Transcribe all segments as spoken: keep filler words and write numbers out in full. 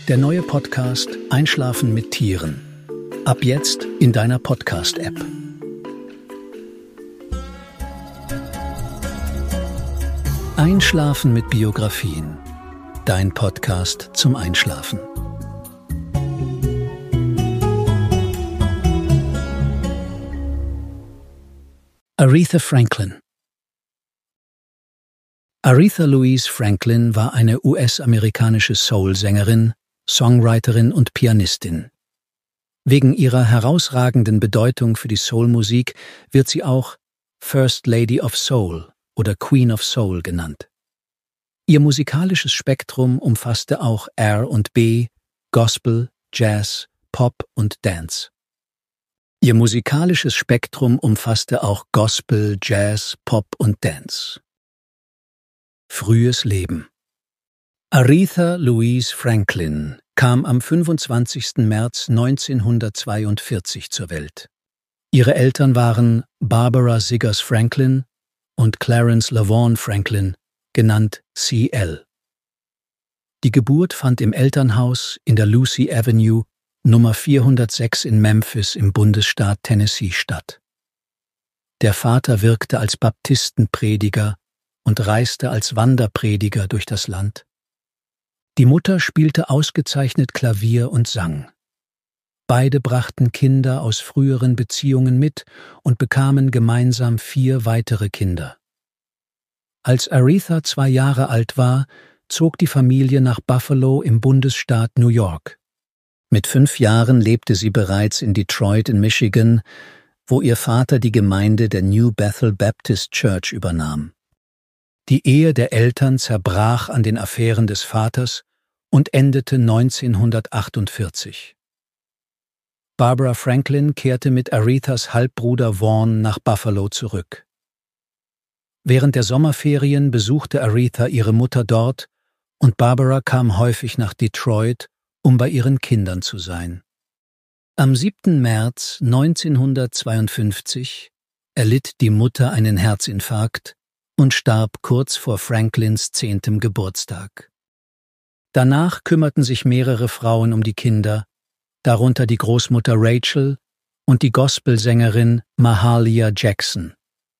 Der neue Podcast Einschlafen mit Tieren. Ab jetzt in deiner Podcast-App. Einschlafen mit Biografien. Dein Podcast zum Einschlafen. Aretha Franklin. Aretha Louise Franklin war eine U S-amerikanische Soul-Sängerin, Songwriterin und Pianistin. Wegen ihrer herausragenden Bedeutung für die Soul-Musik wird sie auch First Lady of Soul oder Queen of Soul genannt. Ihr musikalisches Spektrum umfasste auch R und B, Gospel, Jazz, Pop und Dance. Ihr musikalisches Spektrum umfasste auch Gospel, Jazz, Pop und Dance. Frühes Leben. Aretha Louise Franklin kam am fünfundzwanzigsten März neunzehnhundertzweiundvierzig zur Welt. Ihre Eltern waren Barbara Siggers Franklin und Clarence LaVaughn Franklin, genannt C L. Die Geburt fand im Elternhaus in der Lucy Avenue, Nummer vierhundertsechs in Memphis im Bundesstaat Tennessee statt. Der Vater wirkte als Baptistenprediger und reiste als Wanderprediger durch das Land. Die Mutter spielte ausgezeichnet Klavier und sang. Beide brachten Kinder aus früheren Beziehungen mit und bekamen gemeinsam vier weitere Kinder. Als Aretha zwei Jahre alt war, zog die Familie nach Buffalo im Bundesstaat New York. Mit fünf Jahren lebte sie bereits in Detroit in Michigan, wo ihr Vater die Gemeinde der New Bethel Baptist Church übernahm. Die Ehe der Eltern zerbrach an den Affären des Vaters und endete neunzehnhundertachtundvierzig. Barbara Franklin kehrte mit Arethas Halbbruder Vaughn nach Buffalo zurück. Während der Sommerferien besuchte Aretha ihre Mutter dort und Barbara kam häufig nach Detroit, um bei ihren Kindern zu sein. Am siebten März neunzehnhundertzweiundfünfzig erlitt die Mutter einen Herzinfarkt und starb kurz vor Franklins zehntem Geburtstag. Danach kümmerten sich mehrere Frauen um die Kinder, darunter die Großmutter Rachel und die Gospelsängerin Mahalia Jackson.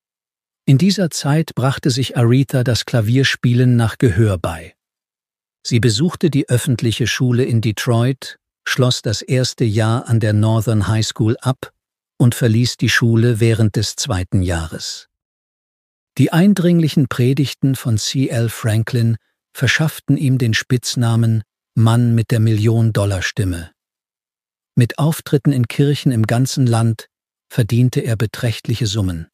In dieser Zeit brachte sich Aretha das Klavierspielen nach Gehör bei. Sie besuchte die öffentliche Schule in Detroit, schloss das erste Jahr an der Northern High School ab und verließ die Schule während des zweiten Jahres. Die eindringlichen Predigten von C L Franklin verschafften ihm den Spitznamen »Mann mit der Million-Dollar-Stimme«. Mit Auftritten in Kirchen im ganzen Land verdiente er beträchtliche Summen.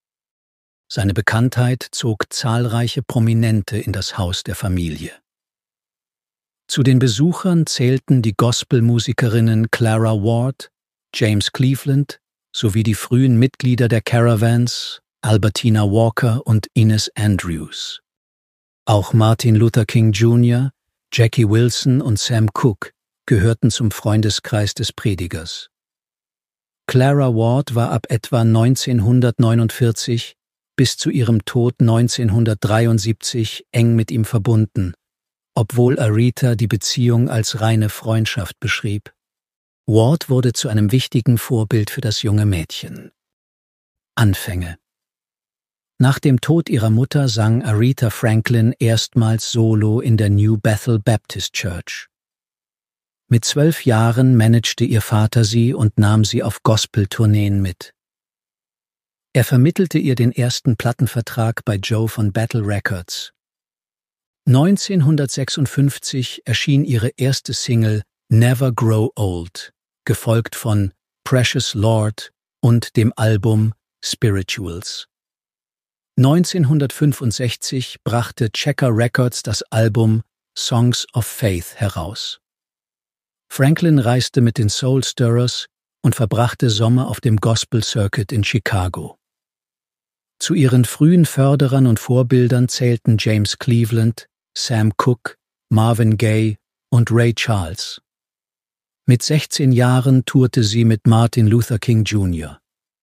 Seine Bekanntheit zog zahlreiche Prominente in das Haus der Familie. Zu den Besuchern zählten die Gospelmusikerinnen Clara Ward, James Cleveland sowie die frühen Mitglieder der Caravans, Albertina Walker und Ines Andrews. Auch Martin Luther King Junior, Jackie Wilson und Sam Cooke gehörten zum Freundeskreis des Predigers. Clara Ward war ab etwa neunzehnhundertneunundvierzig bis zu ihrem Tod neunzehnhundertdreiundsiebzig eng mit ihm verbunden, obwohl Aretha die Beziehung als reine Freundschaft beschrieb. Ward wurde zu einem wichtigen Vorbild für das junge Mädchen. Anfänge. Nach dem Tod ihrer Mutter sang Aretha Franklin erstmals solo in der New Bethel Baptist Church. Mit zwölf Jahren managte ihr Vater sie und nahm sie auf Gospeltourneen mit. Er vermittelte ihr den ersten Plattenvertrag bei Joe von Battle Records. neunzehnhundertsechsundfünfzig erschien ihre erste Single Never Grow Old, gefolgt von Precious Lord und dem Album Spirituals. neunzehnhundertfünfundsechzig brachte Checker Records das Album Songs of Faith heraus. Franklin reiste mit den Soul Stirrers und verbrachte Sommer auf dem Gospel Circuit in Chicago. Zu ihren frühen Förderern und Vorbildern zählten James Cleveland, Sam Cooke, Marvin Gaye und Ray Charles. Mit sechzehn Jahren tourte sie mit Martin Luther King Junior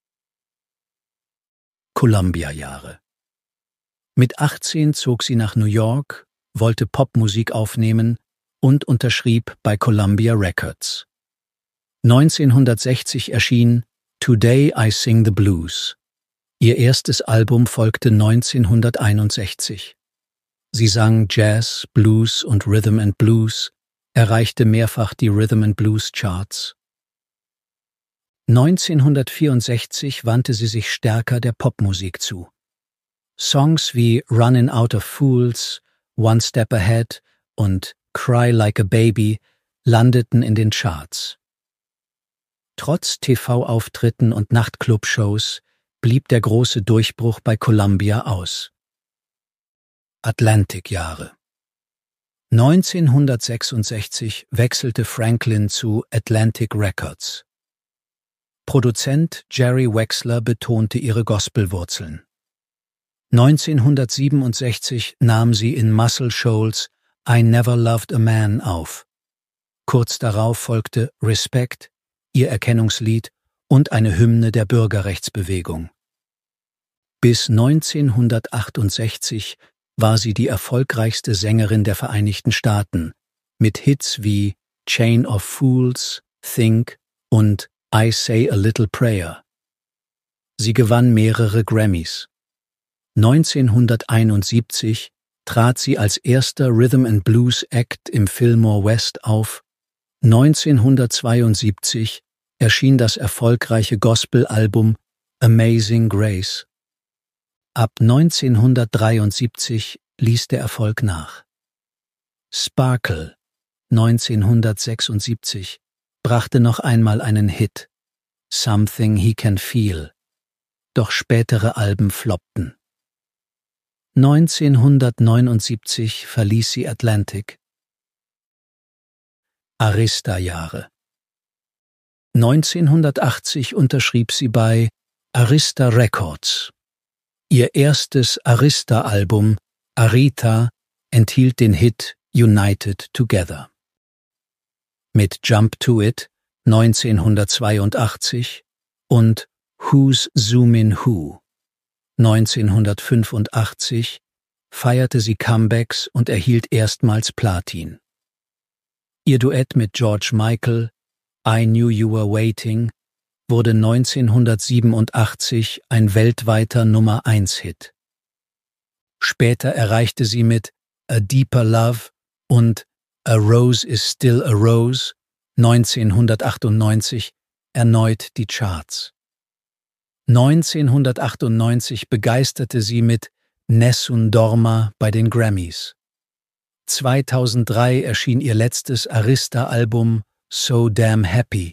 Columbia-Jahre. Mit achtzehn zog sie nach New York, wollte Popmusik aufnehmen und unterschrieb bei Columbia Records. neunzehnhundertsechzig erschien Today I Sing the Blues. Ihr erstes Album folgte neunzehnhunderteinundsechzig. Sie sang Jazz, Blues und Rhythm and Blues, erreichte mehrfach die Rhythm and Blues Charts. neunzehnhundertvierundsechzig wandte sie sich stärker der Popmusik zu. Songs wie Runnin' Out of Fools, One Step Ahead und Cry Like a Baby landeten in den Charts. Trotz T V-Auftritten und Nachtclub-Shows blieb der große Durchbruch bei Columbia aus. Atlantic-Jahre. neunzehnhundertsechsundsechzig wechselte Franklin zu Atlantic Records. Produzent Jerry Wexler betonte ihre Gospelwurzeln. neunzehnhundertsiebenundsechzig nahm sie in Muscle Shoals I Never Loved a Man auf. Kurz darauf folgte Respect, ihr Erkennungslied und eine Hymne der Bürgerrechtsbewegung. Bis neunzehnhundertachtundsechzig war sie die erfolgreichste Sängerin der Vereinigten Staaten, mit Hits wie Chain of Fools, Think und I Say a Little Prayer. Sie gewann mehrere Grammys. neunzehnhunderteinundsiebzig trat sie als erster Rhythm and Blues Act im Fillmore West auf. neunzehnhundertzweiundsiebzig erschien das erfolgreiche Gospelalbum Amazing Grace. Ab neunzehnhundertdreiundsiebzig ließ der Erfolg nach. Sparkle neunzehnhundertsechsundsiebzig brachte noch einmal einen Hit, Something He Can Feel, doch spätere Alben floppten. neunzehnhundertneunundsiebzig verließ sie Atlantic. Arista-Jahre. neunzehnhundertachtzig unterschrieb sie bei Arista Records. Ihr erstes Arista-Album, Arita, enthielt den Hit United Together. Mit Jump to It neunzehnhundertzweiundachtzig und Who's Zoomin' Who neunzehnhundertfünfundachtzig feierte sie Comebacks und erhielt erstmals Platin. Ihr Duett mit George Michael, I Knew You Were Waiting, wurde neunzehnhundertsiebenundachtzig ein weltweiter Nummer eins Hit. Später erreichte sie mit A Deeper Love und A Rose is Still a Rose neunzehnhundertachtundneunzig erneut die Charts. neunzehnhundertachtundneunzig begeisterte sie mit Nessun Dorma bei den Grammys. zweitausenddrei erschien ihr letztes Arista-Album So Damn Happy.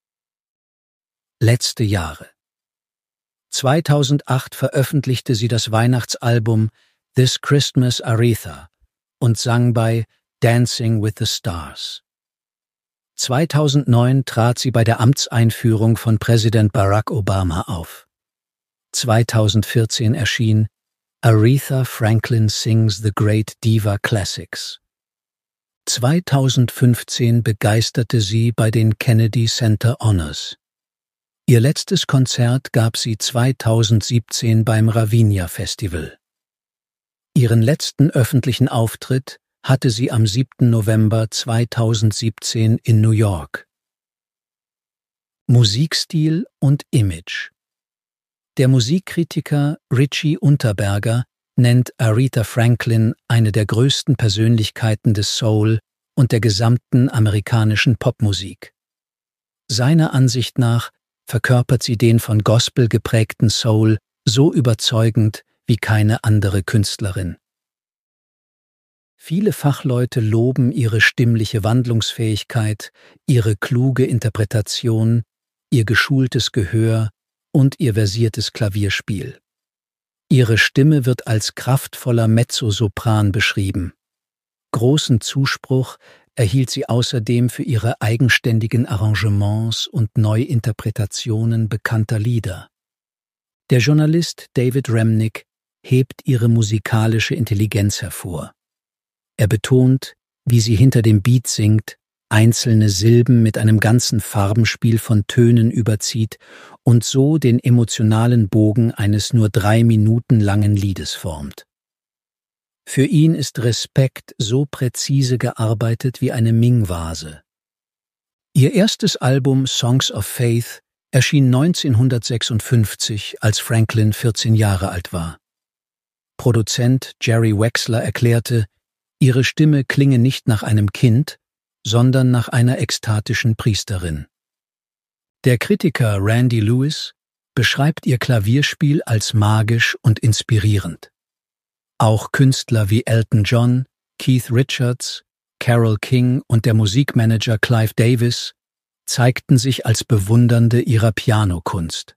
Letzte Jahre. zweitausendacht veröffentlichte sie das Weihnachtsalbum This Christmas Aretha und sang bei Dancing with the Stars. zweitausendneun trat sie bei der Amtseinführung von Präsident Barack Obama auf. zweitausendvierzehn erschien Aretha Franklin Sings the Great Diva Classics. zweitausendfünfzehn begeisterte sie bei den Kennedy Center Honors. Ihr letztes Konzert gab sie zweitausendsiebzehn beim Ravinia Festival. Ihren letzten öffentlichen Auftritt hatte sie am siebten November zweitausendsiebzehn in New York. Musikstil und Image. Der Musikkritiker Richie Unterberger nennt Aretha Franklin eine der größten Persönlichkeiten des Soul und der gesamten amerikanischen Popmusik. Seiner Ansicht nach verkörpert sie den von Gospel geprägten Soul so überzeugend wie keine andere Künstlerin. Viele Fachleute loben ihre stimmliche Wandlungsfähigkeit, ihre kluge Interpretation, ihr geschultes Gehör und ihr versiertes Klavierspiel. Ihre Stimme wird als kraftvoller Mezzosopran beschrieben. Großen Zuspruch erhielt sie außerdem für ihre eigenständigen Arrangements und Neuinterpretationen bekannter Lieder. Der Journalist David Remnick hebt ihre musikalische Intelligenz hervor. Er betont, wie sie hinter dem Beat singt, einzelne Silben mit einem ganzen Farbenspiel von Tönen überzieht und so den emotionalen Bogen eines nur drei Minuten langen Liedes formt. Für ihn ist Respekt so präzise gearbeitet wie eine Ming-Vase. Ihr erstes Album Songs of Faith erschien neunzehnhundertsechsundfünfzig, als Franklin vierzehn Jahre alt war. Produzent Jerry Wexler erklärte, ihre Stimme klinge nicht nach einem Kind, sondern nach einer ekstatischen Priesterin. Der Kritiker Randy Lewis beschreibt ihr Klavierspiel als magisch und inspirierend. Auch Künstler wie Elton John, Keith Richards, Carole King und der Musikmanager Clive Davis zeigten sich als Bewundernde ihrer Pianokunst.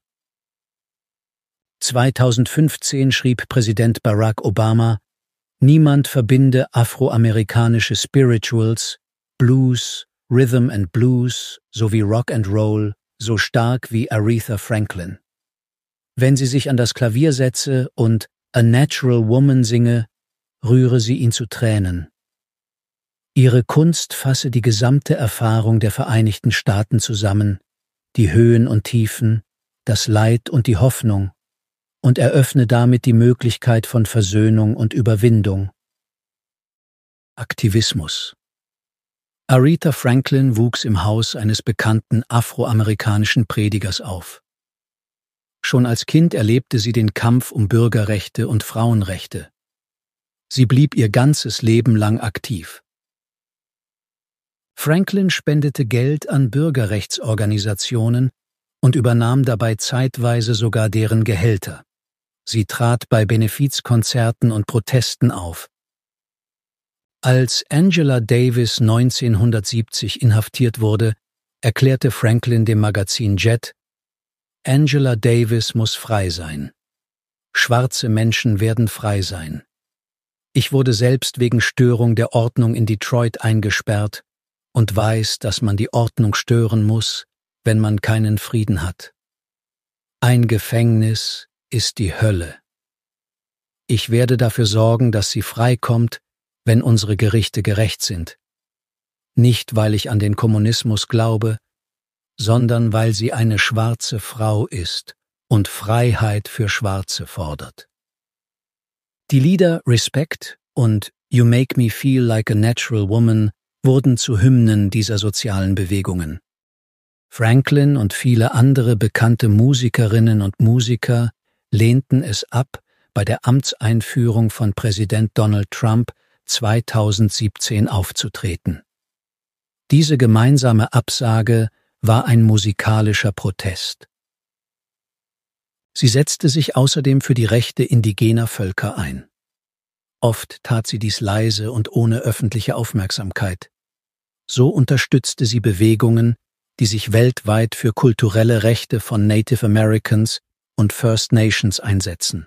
zweitausendfünfzehn schrieb Präsident Barack Obama, niemand verbinde afroamerikanische Spirituals, Blues, Rhythm and Blues sowie Rock and Roll so stark wie Aretha Franklin. Wenn sie sich an das Klavier setze und A Natural Woman singe, rühre sie ihn zu Tränen. Ihre Kunst fasse die gesamte Erfahrung der Vereinigten Staaten zusammen, die Höhen und Tiefen, das Leid und die Hoffnung, und eröffne damit die Möglichkeit von Versöhnung und Überwindung. Aktivismus. Aretha Franklin wuchs im Haus eines bekannten afroamerikanischen Predigers auf. Schon als Kind erlebte sie den Kampf um Bürgerrechte und Frauenrechte. Sie blieb ihr ganzes Leben lang aktiv. Franklin spendete Geld an Bürgerrechtsorganisationen und übernahm dabei zeitweise sogar deren Gehälter. Sie trat bei Benefizkonzerten und Protesten auf. Als Angela Davis neunzehnhundertsiebzig inhaftiert wurde, erklärte Franklin dem Magazin Jet: Angela Davis muss frei sein. Schwarze Menschen werden frei sein. Ich wurde selbst wegen Störung der Ordnung in Detroit eingesperrt und weiß, dass man die Ordnung stören muss, wenn man keinen Frieden hat. Ein Gefängnis ist die Hölle. Ich werde dafür sorgen, dass sie freikommt, wenn unsere Gerichte gerecht sind. Nicht, weil ich an den Kommunismus glaube, sondern weil sie eine schwarze Frau ist und Freiheit für Schwarze fordert. Die Lieder Respect und You Make Me Feel Like a Natural Woman wurden zu Hymnen dieser sozialen Bewegungen. Franklin und viele andere bekannte Musikerinnen und Musiker lehnten es ab, bei der Amtseinführung von Präsident Donald Trump zweitausendsiebzehn aufzutreten. Diese gemeinsame Absage war ein musikalischer Protest. Sie setzte sich außerdem für die Rechte indigener Völker ein. Oft tat sie dies leise und ohne öffentliche Aufmerksamkeit. So unterstützte sie Bewegungen, die sich weltweit für kulturelle Rechte von Native Americans und First Nations einsetzen.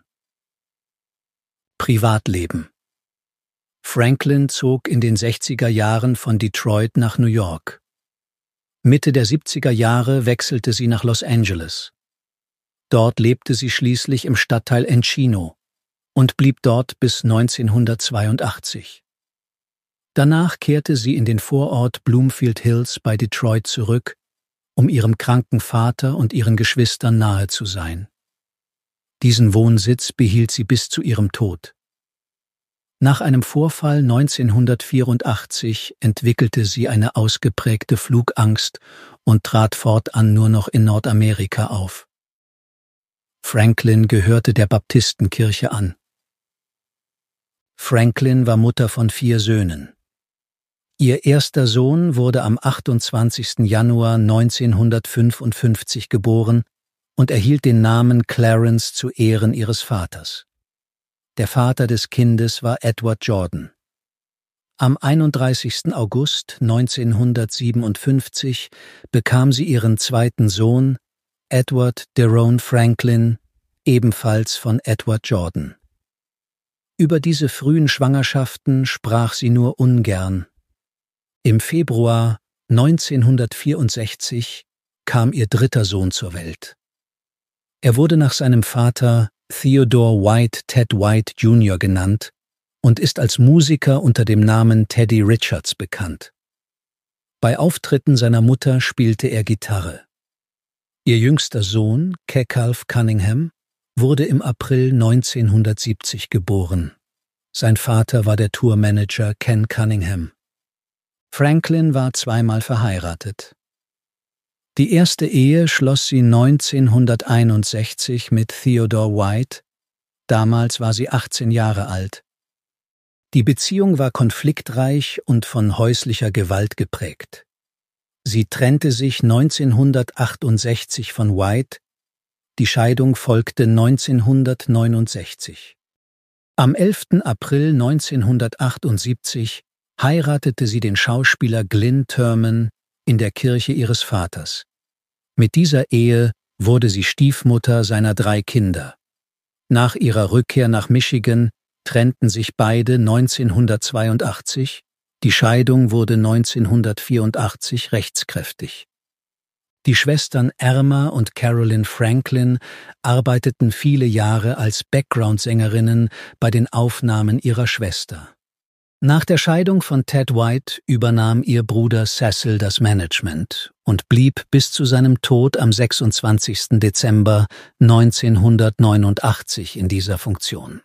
Privatleben. Franklin zog in den sechziger Jahren von Detroit nach New York. Mitte der siebziger Jahre wechselte sie nach Los Angeles. Dort lebte sie schließlich im Stadtteil Encino und blieb dort bis neunzehnhundertzweiundachtzig. Danach kehrte sie in den Vorort Bloomfield Hills bei Detroit zurück, um ihrem kranken Vater und ihren Geschwistern nahe zu sein. Diesen Wohnsitz behielt sie bis zu ihrem Tod. Nach einem Vorfall neunzehnhundertvierundachtzig entwickelte sie eine ausgeprägte Flugangst und trat fortan nur noch in Nordamerika auf. Franklin gehörte der Baptistenkirche an. Franklin war Mutter von vier Söhnen. Ihr erster Sohn wurde am achtundzwanzigsten Januar neunzehnhundertfünfundfünfzig geboren und erhielt den Namen Clarence zu Ehren ihres Vaters. Der Vater des Kindes war Edward Jordan. Am einunddreißigsten August neunzehnhundertsiebenundfünfzig bekam sie ihren zweiten Sohn, Edward Deron Franklin, ebenfalls von Edward Jordan. Über diese frühen Schwangerschaften sprach sie nur ungern. Im Februar neunzehnhundertvierundsechzig kam ihr dritter Sohn zur Welt. Er wurde nach seinem Vater Theodore White Ted White Junior genannt und ist als Musiker unter dem Namen Teddy Richards bekannt. Bei Auftritten seiner Mutter spielte er Gitarre. Ihr jüngster Sohn, Keckalf Cunningham, wurde im April neunzehnhundertsiebzig geboren. Sein Vater war der Tourmanager Ken Cunningham. Franklin war zweimal verheiratet. Die erste Ehe schloss sie neunzehnhunderteinundsechzig mit Theodore White, damals war sie achtzehn Jahre alt. Die Beziehung war konfliktreich und von häuslicher Gewalt geprägt. Sie trennte sich neunzehnhundertachtundsechzig von White, die Scheidung folgte neunzehnhundertneunundsechzig. Am elften April neunzehnhundertachtundsiebzig heiratete sie den Schauspieler Glyn Turman in der Kirche ihres Vaters. Mit dieser Ehe wurde sie Stiefmutter seiner drei Kinder. Nach ihrer Rückkehr nach Michigan trennten sich beide neunzehnhundertzweiundachtzig, die Scheidung wurde neunzehnhundertvierundachtzig rechtskräftig. Die Schwestern Erma und Carolyn Franklin arbeiteten viele Jahre als Background-Sängerinnen bei den Aufnahmen ihrer Schwester. Nach der Scheidung von Ted White übernahm ihr Bruder Cecil das Management und blieb bis zu seinem Tod am sechsundzwanzigsten Dezember neunzehnhundertneunundachtzig in dieser Funktion.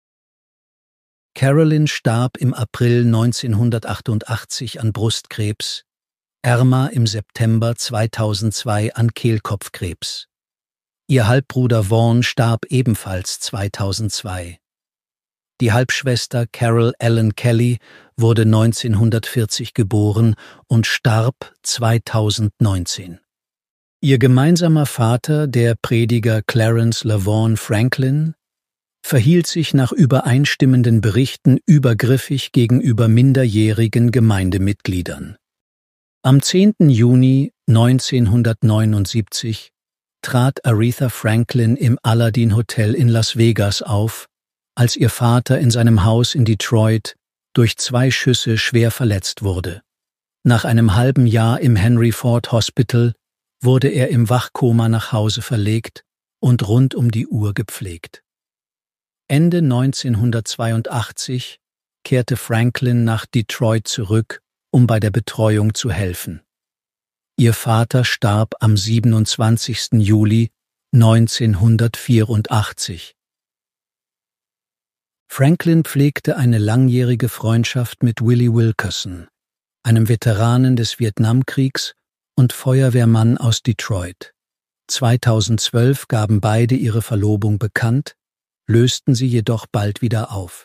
Carolyn starb im April neunzehnhundertachtundachtzig an Brustkrebs, Erma im September zweitausendzwei an Kehlkopfkrebs. Ihr Halbbruder Vaughn starb ebenfalls zweitausendzwei. Die Halbschwester Carol Ellen Kelly wurde neunzehnhundertvierzig geboren und starb zweitausendneunzehn. Ihr gemeinsamer Vater, der Prediger Clarence LaVaughn Franklin, verhielt sich nach übereinstimmenden Berichten übergriffig gegenüber minderjährigen Gemeindemitgliedern. Am zehnten Juni neunzehnhundertneunundsiebzig trat Aretha Franklin im Aladdin Hotel in Las Vegas auf, als ihr Vater in seinem Haus in Detroit durch zwei Schüsse schwer verletzt wurde. Nach einem halben Jahr im Henry Ford Hospital wurde er im Wachkoma nach Hause verlegt und rund um die Uhr gepflegt. Ende neunzehnhundertzweiundachtzig kehrte Franklin nach Detroit zurück, um bei der Betreuung zu helfen. Ihr Vater starb am siebenundzwanzigsten Juli neunzehnhundertvierundachtzig. Franklin pflegte eine langjährige Freundschaft mit Willie Wilkerson, einem Veteranen des Vietnamkriegs und Feuerwehrmann aus Detroit. zweitausendzwölf gaben beide ihre Verlobung bekannt, lösten sie jedoch bald wieder auf.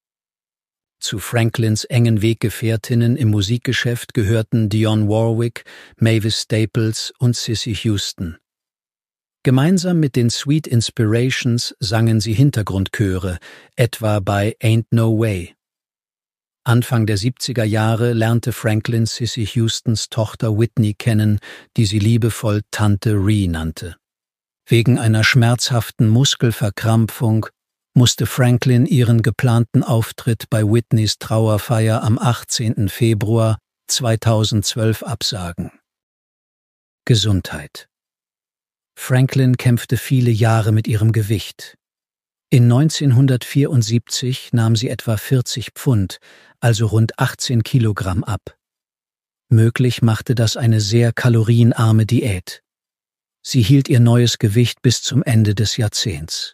Zu Franklins engen Weggefährtinnen im Musikgeschäft gehörten Dionne Warwick, Mavis Staples und Cissy Houston. Gemeinsam mit den Sweet Inspirations sangen sie Hintergrundchöre, etwa bei Ain't No Way. Anfang der siebziger Jahre lernte Franklin Cissy Houstons Tochter Whitney kennen, die sie liebevoll Tante Ree nannte. Wegen einer schmerzhaften Muskelverkrampfung musste Franklin ihren geplanten Auftritt bei Whitneys Trauerfeier am achtzehnten Februar zweitausendzwölf absagen. Gesundheit. Franklin kämpfte viele Jahre mit ihrem Gewicht. In neunzehnhundertvierundsiebzig nahm sie etwa vierzig Pfund, also rund achtzehn Kilogramm ab. Möglich machte das eine sehr kalorienarme Diät. Sie hielt ihr neues Gewicht bis zum Ende des Jahrzehnts.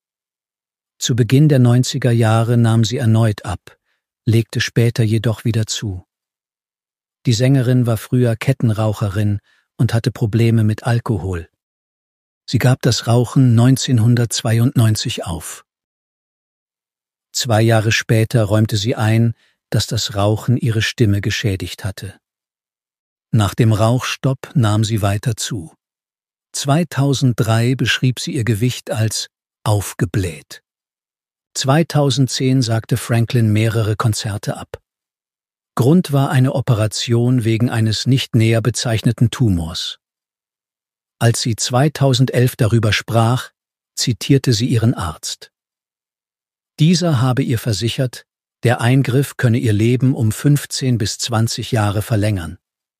Zu Beginn der neunziger Jahre nahm sie erneut ab, legte später jedoch wieder zu. Die Sängerin war früher Kettenraucherin und hatte Probleme mit Alkohol. Sie gab das Rauchen neunzehnhundertzweiundneunzig auf. Zwei Jahre später räumte sie ein, dass das Rauchen ihre Stimme geschädigt hatte. Nach dem Rauchstopp nahm sie weiter zu. zweitausenddrei beschrieb sie ihr Gewicht als aufgebläht. zweitausendzehn sagte Franklin mehrere Konzerte ab. Grund war eine Operation wegen eines nicht näher bezeichneten Tumors. Als sie zweitausendelf darüber sprach, zitierte sie ihren Arzt. Dieser habe ihr versichert, der Eingriff könne ihr Leben um fünfzehn bis zwanzig Jahre verlängern.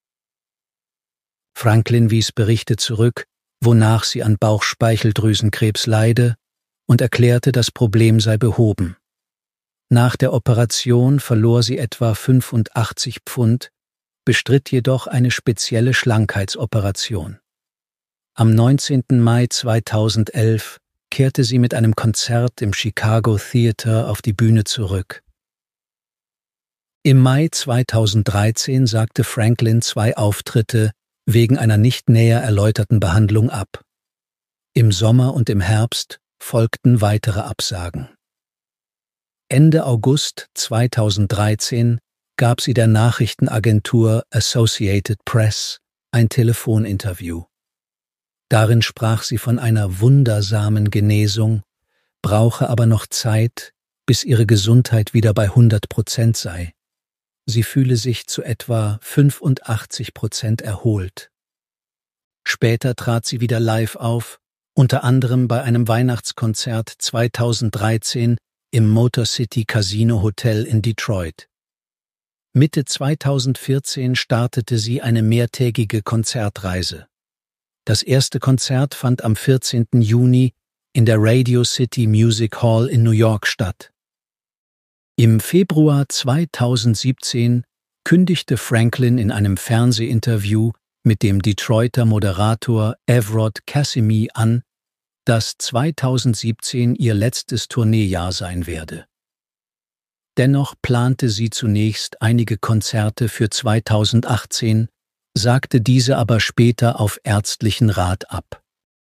Franklin wies Berichte zurück, wonach sie an Bauchspeicheldrüsenkrebs leide, und erklärte, das Problem sei behoben. Nach der Operation verlor sie etwa fünfundachtzig Pfund, bestritt jedoch eine spezielle Schlankheitsoperation. Am neunzehnten Mai zweitausendelf kehrte sie mit einem Konzert im Chicago Theater auf die Bühne zurück. Im Mai zweitausenddreizehn sagte Franklin zwei Auftritte wegen einer nicht näher erläuterten Behandlung ab. Im Sommer und im Herbst folgten weitere Absagen. Ende August zweitausenddreizehn gab sie der Nachrichtenagentur Associated Press ein Telefoninterview. Darin sprach sie von einer wundersamen Genesung, brauche aber noch Zeit, bis ihre Gesundheit wieder bei hundert Prozent sei. Sie fühle sich zu etwa fünfundachtzig Prozent erholt. Später trat sie wieder live auf, unter anderem bei einem Weihnachtskonzert zweitausenddreizehn im Motor City Casino Hotel in Detroit. Mitte zweitausendvierzehn startete sie eine mehrtägige Konzertreise. Das erste Konzert fand am vierzehnten Juni in der Radio City Music Hall in New York statt. Im Februar zweitausendsiebzehn kündigte Franklin in einem Fernsehinterview mit dem Detroiter Moderator Evrod Cassimy an, dass zweitausendsiebzehn ihr letztes Tourneejahr sein werde. Dennoch plante sie zunächst einige Konzerte für zweitausendachtzehn, sagte diese aber später auf ärztlichen Rat ab.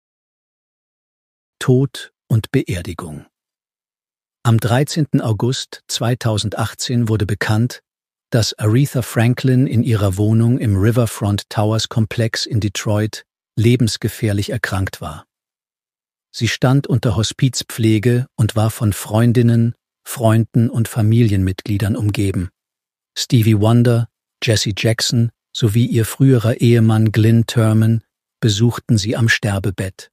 Tod und Beerdigung. Am dreizehnten August zweitausendachtzehn wurde bekannt, dass Aretha Franklin in ihrer Wohnung im Riverfront Towers Komplex in Detroit lebensgefährlich erkrankt war. Sie stand unter Hospizpflege und war von Freundinnen, Freunden und Familienmitgliedern umgeben. Stevie Wonder, Jesse Jackson sowie ihr früherer Ehemann Glyn Turman besuchten sie am Sterbebett.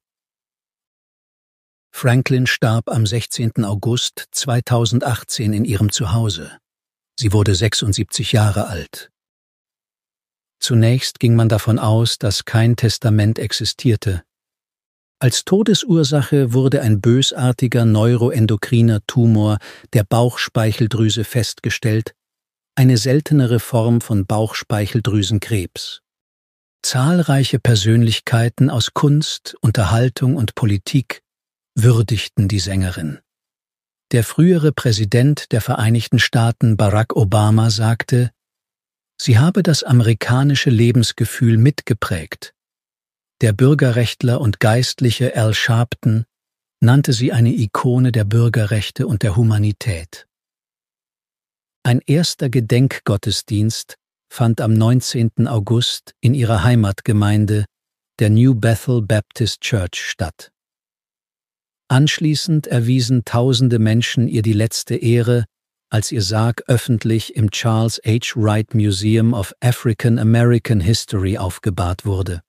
Franklin starb am sechzehnten August zweitausendachtzehn in ihrem Zuhause. Sie wurde sechsundsiebzig Jahre alt. Zunächst ging man davon aus, dass kein Testament existierte. Als Todesursache wurde ein bösartiger neuroendokriner Tumor der Bauchspeicheldrüse festgestellt, eine seltenere Form von Bauchspeicheldrüsenkrebs. Zahlreiche Persönlichkeiten aus Kunst, Unterhaltung und Politik würdigten die Sängerin. Der frühere Präsident der Vereinigten Staaten Barack Obama sagte, sie habe das amerikanische Lebensgefühl mitgeprägt. Der Bürgerrechtler und Geistliche Al Sharpton nannte sie eine Ikone der Bürgerrechte und der Humanität. Ein erster Gedenkgottesdienst fand am neunzehnten August in ihrer Heimatgemeinde, der New Bethel Baptist Church, statt. Anschließend erwiesen tausende Menschen ihr die letzte Ehre, als ihr Sarg öffentlich im Charles H. Wright Museum of African American History aufgebahrt wurde.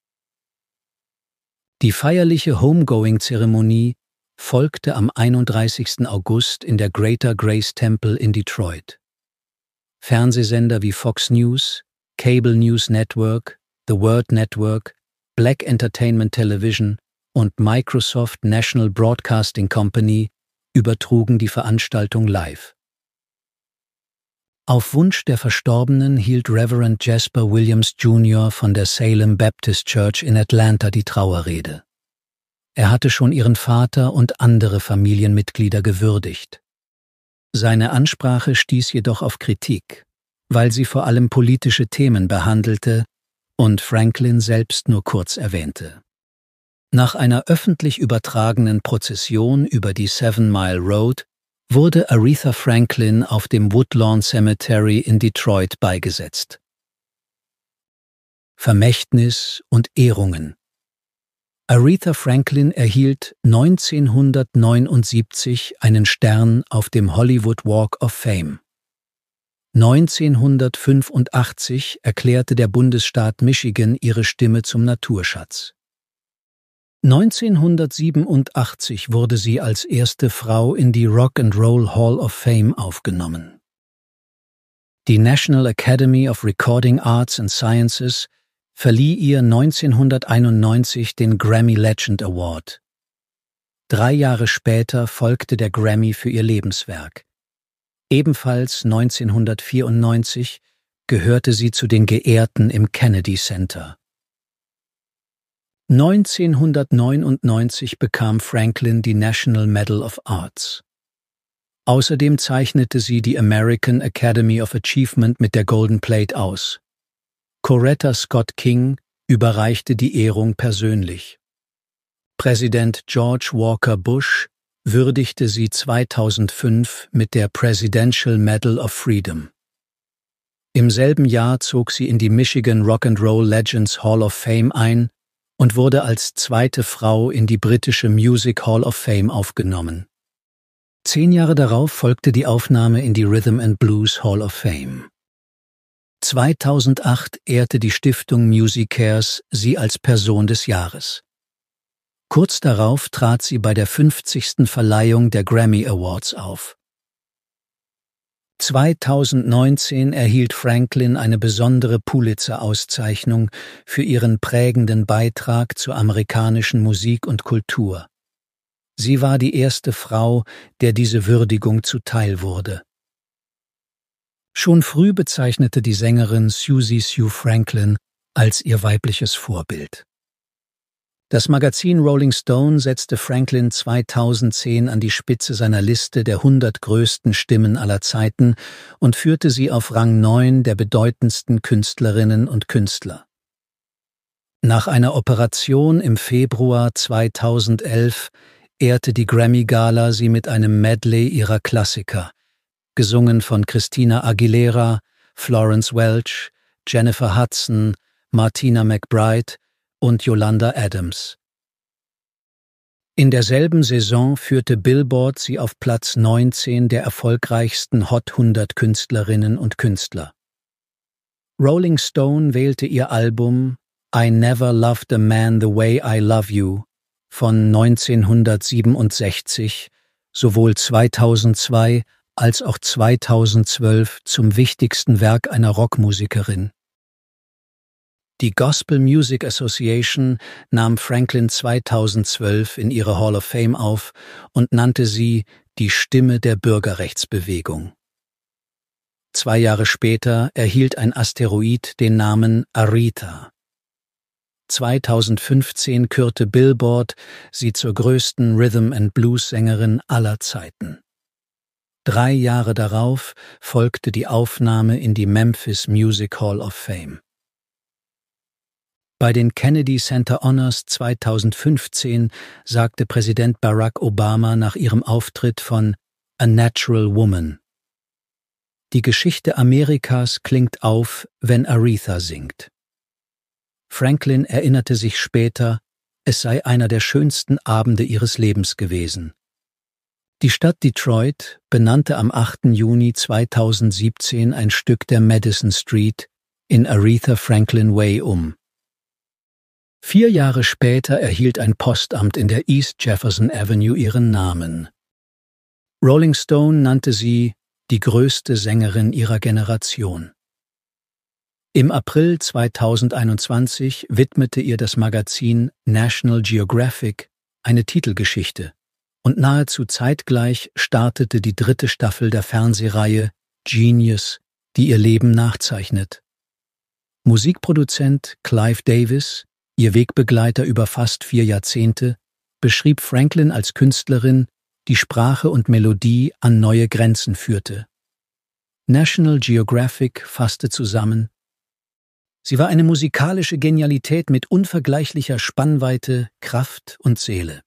Die feierliche Homegoing-Zeremonie folgte am einunddreißigsten August in der Greater Grace Temple in Detroit. Fernsehsender wie Fox News, Cable News Network, The Word Network, Black Entertainment Television und Microsoft National Broadcasting Company übertrugen die Veranstaltung live. Auf Wunsch der Verstorbenen hielt Reverend Jasper Williams Junior von der Salem Baptist Church in Atlanta die Trauerrede. Er hatte schon ihren Vater und andere Familienmitglieder gewürdigt. Seine Ansprache stieß jedoch auf Kritik, weil sie vor allem politische Themen behandelte und Franklin selbst nur kurz erwähnte. Nach einer öffentlich übertragenen Prozession über die Seven Mile Road wurde Aretha Franklin auf dem Woodlawn Cemetery in Detroit beigesetzt. Vermächtnis und Ehrungen. Aretha Franklin erhielt neunzehnhundertneunundsiebzig einen Stern auf dem Hollywood Walk of Fame. neunzehnhundertfünfundachtzig erklärte der Bundesstaat Michigan ihre Stimme zum Naturschatz. neunzehnhundertsiebenundachtzig wurde sie als erste Frau in die Rock and Roll Hall of Fame aufgenommen. Die National Academy of Recording Arts and Sciences verlieh ihr neunzehnhunderteinundneunzig den Grammy Legend Award. Drei Jahre später folgte der Grammy für ihr Lebenswerk. Ebenfalls neunzehnhundertvierundneunzig gehörte sie zu den Geehrten im Kennedy Center. neunzehnhundertneunundneunzig bekam Franklin die National Medal of Arts. Außerdem zeichnete sie die American Academy of Achievement mit der Golden Plate aus. Coretta Scott King überreichte die Ehrung persönlich. Präsident George Walker Bush würdigte sie zweitausendfünf mit der Presidential Medal of Freedom. Im selben Jahr zog sie in die Michigan Rock and Roll Legends Hall of Fame ein und wurde als zweite Frau in die britische Music Hall of Fame aufgenommen. Zehn Jahre darauf folgte die Aufnahme in die Rhythm and Blues Hall of Fame. zweitausendacht ehrte die Stiftung MusiCares sie als Person des Jahres. Kurz darauf trat sie bei der fünfzigsten Verleihung der Grammy Awards auf. zweitausendneunzehn erhielt Franklin eine besondere Pulitzer-Auszeichnung für ihren prägenden Beitrag zur amerikanischen Musik und Kultur. Sie war die erste Frau, der diese Würdigung zuteil wurde. Schon früh bezeichnete die Sängerin Susie Sue Franklin als ihr weibliches Vorbild. Das Magazin Rolling Stone setzte Franklin zweitausendzehn an die Spitze seiner Liste der hundert größten Stimmen aller Zeiten und führte sie auf Rang neun der bedeutendsten Künstlerinnen und Künstler. Nach einer Operation im Februar zweitausendelf ehrte die Grammy-Gala sie mit einem Medley ihrer Klassiker, gesungen von Christina Aguilera, Florence Welch, Jennifer Hudson, Martina McBride und Yolanda Adams. In derselben Saison führte Billboard sie auf Platz neunzehn der erfolgreichsten Hot hundert Künstlerinnen und Künstler. Rolling Stone wählte ihr Album I Never Loved a Man the Way I Love You von neunzehnhundertsiebenundsechzig sowohl zweitausendzwei als auch zweitausendzwölf zum wichtigsten Werk einer Rockmusikerin. Die Gospel Music Association nahm Franklin zweitausendzwölf in ihre Hall of Fame auf und nannte sie die Stimme der Bürgerrechtsbewegung. Zwei Jahre später erhielt ein Asteroid den Namen Aretha. zweitausendfünfzehn kürte Billboard sie zur größten Rhythm-and-Blues-Sängerin aller Zeiten. Drei Jahre darauf folgte die Aufnahme in die Memphis Music Hall of Fame. Bei den Kennedy Center Honors zweitausendfünfzehn sagte Präsident Barack Obama nach ihrem Auftritt von A Natural Woman: Die Geschichte Amerikas klingt auf, wenn Aretha singt. Franklin erinnerte sich später, es sei einer der schönsten Abende ihres Lebens gewesen. Die Stadt Detroit benannte am achten Juni zweitausendsiebzehn ein Stück der Madison Street in Aretha Franklin Way um. Vier Jahre später erhielt ein Postamt in der East Jefferson Avenue ihren Namen. Rolling Stone nannte sie die größte Sängerin ihrer Generation. Im April zweitausendeinundzwanzig widmete ihr das Magazin National Geographic eine Titelgeschichte und nahezu zeitgleich startete die dritte Staffel der Fernsehreihe Genius, die ihr Leben nachzeichnet. Musikproduzent Clive Davis, ihr Wegbegleiter über fast vier Jahrzehnte, beschrieb Franklin als Künstlerin, die Sprache und Melodie an neue Grenzen führte. National Geographic fasste zusammen: Sie war eine musikalische Genialität mit unvergleichlicher Spannweite, Kraft und Seele.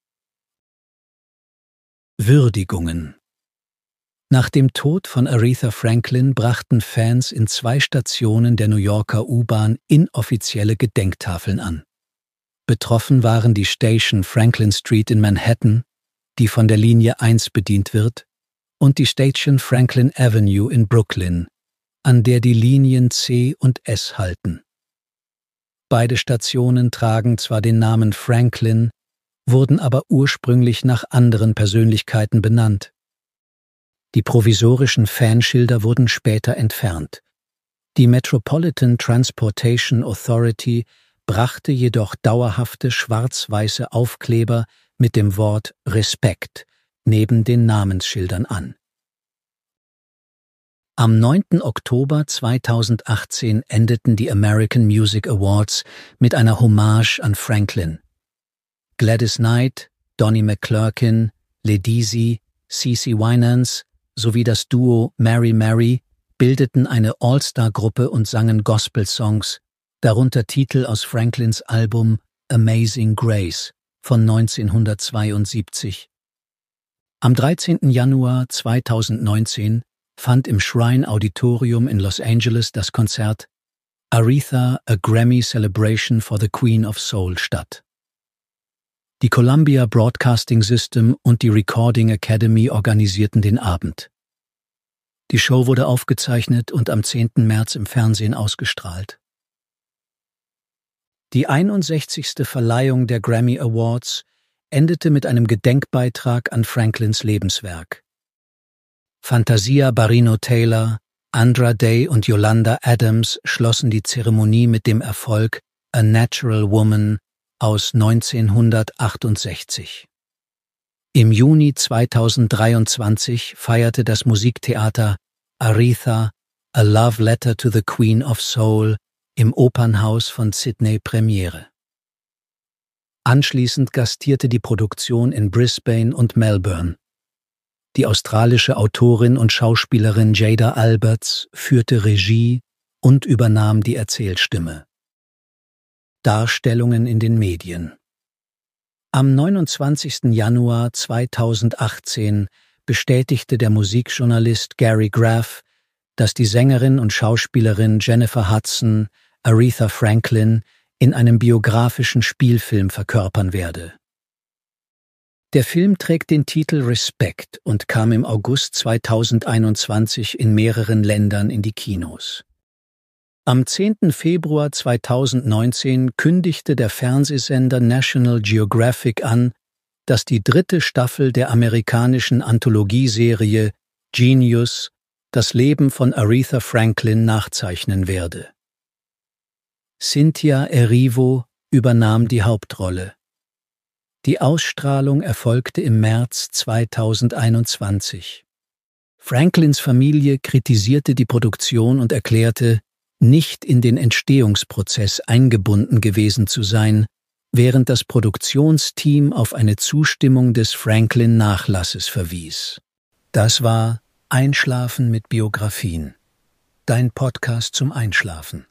Würdigungen. Nach dem Tod von Aretha Franklin brachten Fans in zwei Stationen der New Yorker U-Bahn inoffizielle Gedenktafeln an. Betroffen waren die Station Franklin Street in Manhattan, die von der Linie eins bedient wird, und die Station Franklin Avenue in Brooklyn, an der die Linien C und S halten. Beide Stationen tragen zwar den Namen Franklin, wurden aber ursprünglich nach anderen Persönlichkeiten benannt. Die provisorischen Fanschilder wurden später entfernt. Die Metropolitan Transportation Authority brachte jedoch dauerhafte schwarz-weiße Aufkleber mit dem Wort Respekt neben den Namensschildern an. Am neunten Oktober zweitausendachtzehn endeten die American Music Awards mit einer Hommage an Franklin. Gladys Knight, Donnie McClurkin, Ledisi, CeCe Winans sowie das Duo Mary Mary bildeten eine All-Star-Gruppe und sangen Gospel-Songs, darunter Titel aus Franklins Album Amazing Grace von neunzehnhundertzweiundsiebzig. Am dreizehnten Januar zweitausendneunzehn fand im Shrine Auditorium in Los Angeles das Konzert Aretha, a Grammy Celebration for the Queen of Soul statt. Die Columbia Broadcasting System und die Recording Academy organisierten den Abend. Die Show wurde aufgezeichnet und am zehnten März im Fernsehen ausgestrahlt. Die einundsechzigste Verleihung der Grammy Awards endete mit einem Gedenkbeitrag an Franklins Lebenswerk. Fantasia Barrino Taylor, Andra Day und Yolanda Adams schlossen die Zeremonie mit dem Erfolg A Natural Woman aus neunzehnhundertachtundsechzig. Im Juni zweitausenddreiundzwanzig feierte das Musiktheater Aretha, A Love Letter to the Queen of Soul im Opernhaus von Sydney Premiere. Anschließend gastierte die Produktion in Brisbane und Melbourne. Die australische Autorin und Schauspielerin Jada Alberts führte Regie und übernahm die Erzählstimme. Darstellungen in den Medien. Am neunundzwanzigsten Januar zweitausendachtzehn bestätigte der Musikjournalist Gary Graff, dass die Sängerin und Schauspielerin Jennifer Hudson Aretha Franklin in einem biografischen Spielfilm verkörpern werde. Der Film trägt den Titel Respect und kam im August zweitausendeinundzwanzig in mehreren Ländern in die Kinos. Am zehnten Februar zweitausendneunzehn kündigte der Fernsehsender National Geographic an, dass die dritte Staffel der amerikanischen Anthologieserie Genius das Leben von Aretha Franklin nachzeichnen werde. Cynthia Erivo übernahm die Hauptrolle. Die Ausstrahlung erfolgte im März zweitausendeinundzwanzig. Franklins Familie kritisierte die Produktion und erklärte, nicht in den Entstehungsprozess eingebunden gewesen zu sein, während das Produktionsteam auf eine Zustimmung des Franklin-Nachlasses verwies. Das war Einschlafen mit Biografien. Dein Podcast zum Einschlafen.